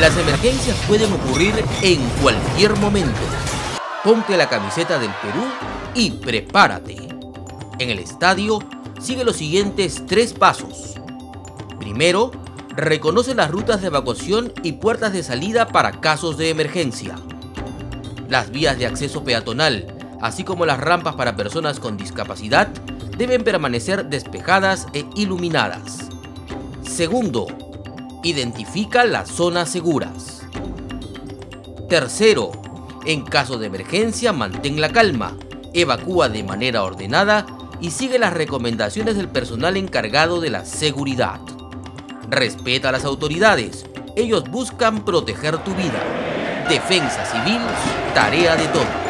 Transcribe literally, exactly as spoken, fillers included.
Las emergencias pueden ocurrir en cualquier momento. Ponte la camiseta del Perú y prepárate. En el estadio, sigue los siguientes tres pasos. Primero, reconoce las rutas de evacuación y puertas de salida para casos de emergencia. Las vías de acceso peatonal, así como las rampas para personas con discapacidad, deben permanecer despejadas e iluminadas. Segundo, identifica las zonas seguras. Tercero, en caso de emergencia, mantén la calma, evacúa de manera ordenada y sigue las recomendaciones del personal encargado de la seguridad. Respeta a las autoridades, ellos buscan proteger tu vida. Defensa Civil, tarea de todos.